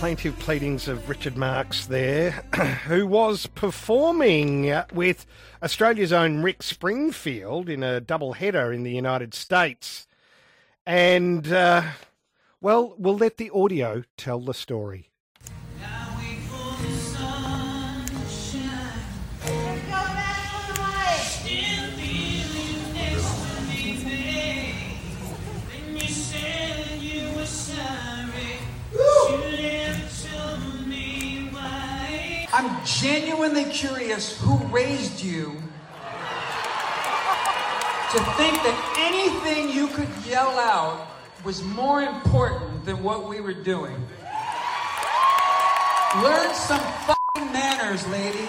plaintive pleadings of Richard Marx there, who was performing with Australia's own Rick Springfield in a double-header in the United States. And, well, we'll let the audio tell the story. I'm genuinely curious who raised you to think that anything you could yell out was more important than what we were doing. Learn some fucking manners, lady.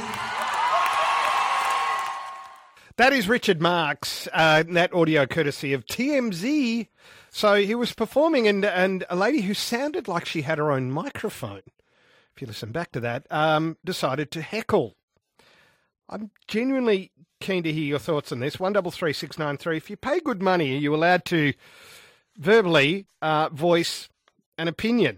That is Richard Marx, that audio courtesy of TMZ. So he was performing and a lady who sounded like she had her own microphone, if you listen back to that, decided to heckle. I'm genuinely keen to hear your thoughts on this. 133693. If you pay good money, are you allowed to verbally voice an opinion?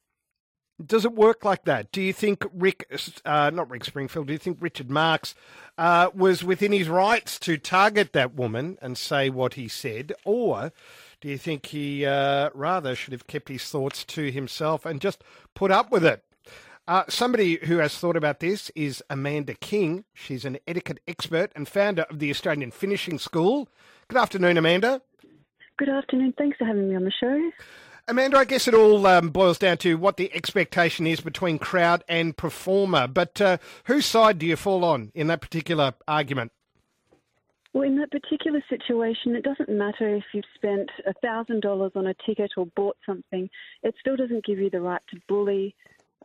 Does it work like that? Do you think not Rick Springfield, do you think Richard Marx was within his rights to target that woman and say what he said? Or do you think he rather should have kept his thoughts to himself and just put up with it? Somebody who has thought about this is Amanda King. She's an etiquette expert and founder of the Australian Finishing School. Good afternoon, Amanda. Good afternoon. Thanks for having me on the show. Amanda, I guess it all boils down to what the expectation is between crowd and performer. But whose side do you fall on in that particular argument? Well, in that particular situation, it doesn't matter if you've spent $1,000 on a ticket or bought something. It still doesn't give you the right to bully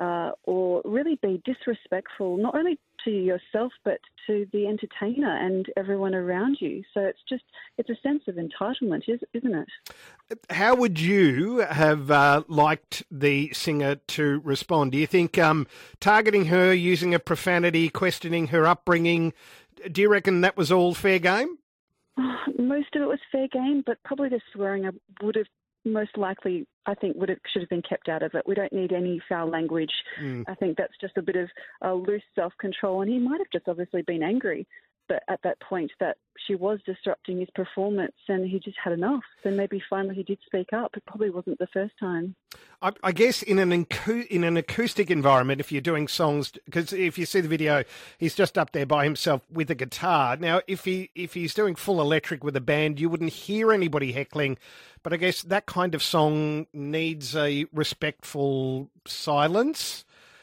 or really be disrespectful, not only to yourself, but to the entertainer and everyone around you. So it's a sense of entitlement, isn't it? How would you have liked the singer to respond? Do you think targeting her, using a profanity, questioning her upbringing, do you reckon that was all fair game? Most of it was fair game, but probably the swearing would have most likely, I think, should have been kept out of it. We don't need any foul language. I think that's just a bit of loose self-control, and he might have just obviously been angry, but at that point that she was disrupting his performance and he just had enough. So maybe finally he did speak up. It probably wasn't the first time. I guess in an acoustic environment, if you're doing songs, because if you see the video, he's just up there by himself with a guitar. Now, if he's doing full electric with a band, you wouldn't hear anybody heckling. But I guess that kind of song needs a respectful silence.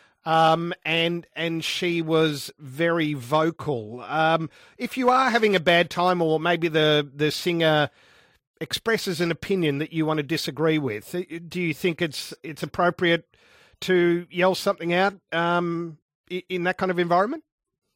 And she was very vocal. If you are having a bad time, or maybe the singer expresses an opinion that you want to disagree with, do you think it's appropriate to yell something out in that kind of environment?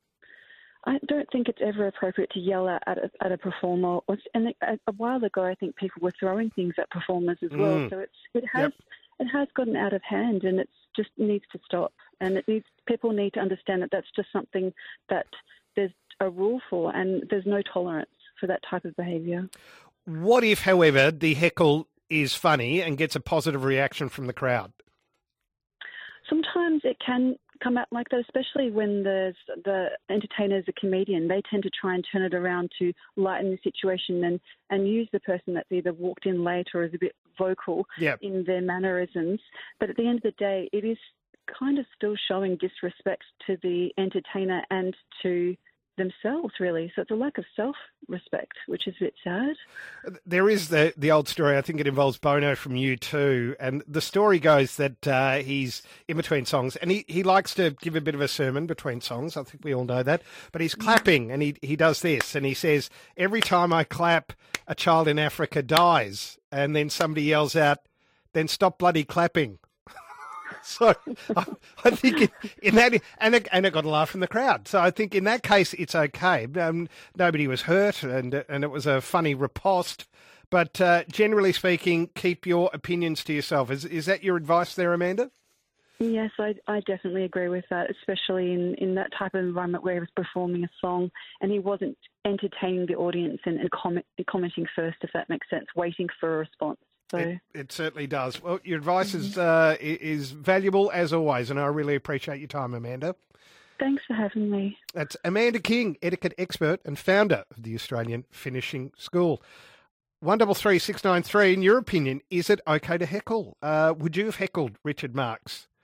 I don't think it's ever appropriate to yell at a performer. And a while ago, I think people were throwing things at performers as well. So it has gotten out of hand, and it just needs to stop. And people need to understand that that's just something that there's a rule for, and there's no tolerance for that type of behaviour. What if, however, the heckle is funny and gets a positive reaction from the crowd? Sometimes it can come out like that, especially when the entertainer is a comedian. They tend to try and turn it around to lighten the situation and use the person that's either walked in late or is a bit vocal in their mannerisms. But at the end of the day, it is kind of still showing disrespect to the entertainer and to themselves, really. So it's a lack of self-respect, which is a bit sad. There is the old story, I think it involves Bono from U2, and the story goes that he's in between songs, and he likes to give a bit of a sermon between songs. I think we all know that. But he's clapping, and he does this, and he says, "Every time I clap, a child in Africa dies." And then somebody yells out, "Then stop bloody clapping." So I think in that, and it got a laugh from the crowd. So I think in that case, it's okay. Nobody was hurt, and it was a funny riposte. But generally speaking, keep your opinions to yourself. Is that your advice there, Amanda? Yes, I definitely agree with that, especially in that type of environment where he was performing a song and he wasn't entertaining the audience and commenting first, if that makes sense, waiting for a response. So It certainly does. Well, your advice is valuable as always, and I really appreciate your time, Amanda. thanks for having me. That's Amanda King, etiquette expert and founder of the Australian Finishing School. 133693, in your opinion, is it okay to heckle? Would you have heckled Richard Marx?